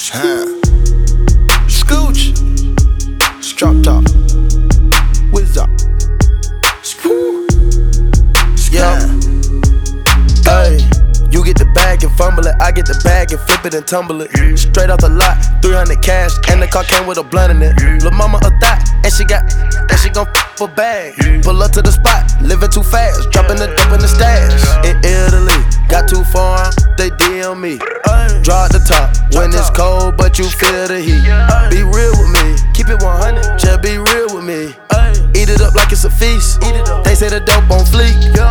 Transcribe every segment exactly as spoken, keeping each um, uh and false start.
Huh. Scooch. Drop top. Whiz up. Yeah. Hey. You get the bag and fumble it, I get the bag and flip it and tumble it. Straight off the lot, three hundred cash, and the car came with a blunt in it. Lil' mama a thot, and she got, and she gon' f a bag. Pull up to the spot, living too fast, dropping the dope in the stash. In Italy, got too far, they D M me. Draw at the top, when it's cold, but you feel the heat. Be real with me, keep it one hundred, just be real with me. Eat it up like it's a feast, they say the dope on fleek.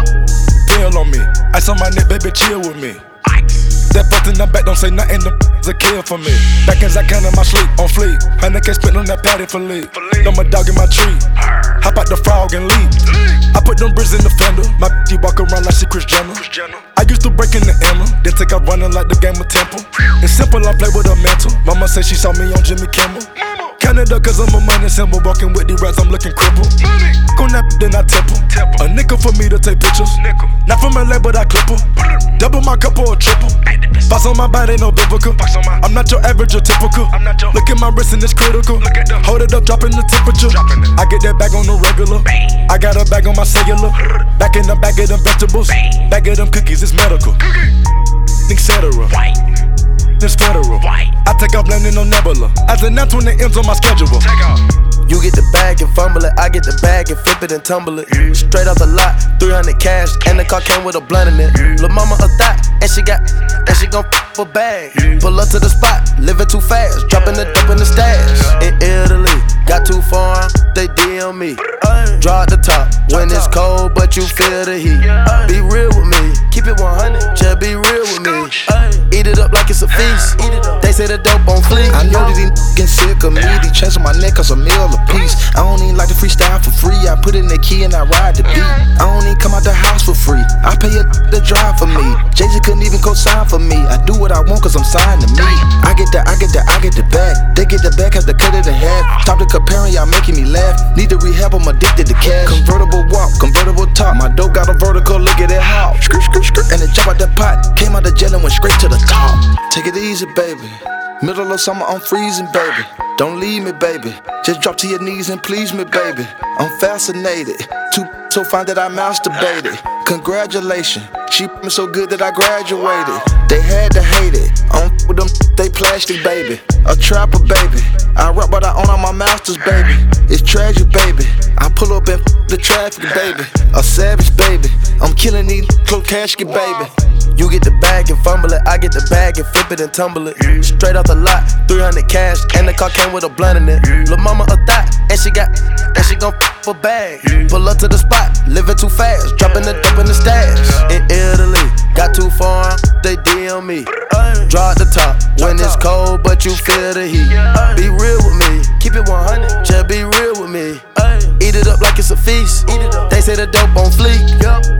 On me, ice on my neck, baby, chill with me. Ice. That fucked in the back, don't say nothing, the a kill for me. Back as I can in my sleep, on fleek. Honey can't spit on that patty for lead. Throw my dog in my tree. Hop out the frog and leave. I put them bricks in the fender. My bitch walk around like she Kris Jenner. I used to break in the Emma, then take out running like the game of Temple. It's simple, I play with a mental. Mama say she saw me on Jimmy Kimmel. Canada, cause I'm a money symbol. Walking with the rats, I'm looking crippled. On that, then I temple. A nickel for me to take pictures. Not from L A, but I clip her. Double my cup or a triple. Box on my body, no biblical. I'm not your average or typical. Look at my wrist and it's critical. Hold it up, dropping the temperature. I get that bag on the regular. I got a bag on my cellular. Back in the bag of them vegetables. Bag of them cookies, it's medical. Etc. It's federal. I take off landing on Nebula. As an announced when it ends on my schedule. You get the bag and fumble it, I get the bag and flip it and tumble it. Straight off the lot, three hundred cash, and the car came with a blunt in it. Lil' mama a thot, and she got, and she gon' f a bag. Pull up to the spot, living too fast, dropping the dope in the stash. In Italy, got too far, they D M me. Draw at the top, when it's cold, but you feel the heat. Be real with me, keep it one hundred, just be real with me. Eat it up like it's a feast, they say the dope on fleek. I know that these getting sick of me, these chains on my neck cause a meal a piece. I don't even like to freestyle for free, I put in the key and I ride the beat. I don't even come out the house for free, I pay a to drive for me. Jay-Z couldn't even co-sign for me, I do what I want cause I'm signed to me. I get the, I get the, I get the bag, they get the bag, have to cut it in half. Stop the comparing, y'all making me laugh. Need to rehab, I'm addicted to cash. Convertible walk, convertible top, my dope got a vertical, look at that how. Skirt, skirt, skirt, and it jump out that pot. Came out the jail and went straight to the top. Take it easy, baby. Middle of summer, I'm freezing, baby. Don't leave me, baby. Just drop to your knees and please me, baby. I'm fascinated. Too so fine that I masturbated. Congratulations, she me so good that I graduated. They had to hate it. I don't f with them, they plastic, baby. A trapper, baby. I rap what I own on my masters, baby. It's tragic, baby. I pull up and f the traffic, baby. A savage, baby. I'm killing these close casket, baby. You get the bag and fumble it, I get the bag and flip it and tumble it. Straight off the lot, three hundred cash, and the car came with a blunt in it. Lil' mama a thot, and she got, and she gon' f a bag. Pull up to the spot, living too fast, dropping the dope in the stash. In Italy, got too far, they D M me. Draw at the top, when it's cold, but you feel the heat. Be real with me, keep it one hundred, just be real with me. Eat it up like it's a feast, they say the dope on fleek.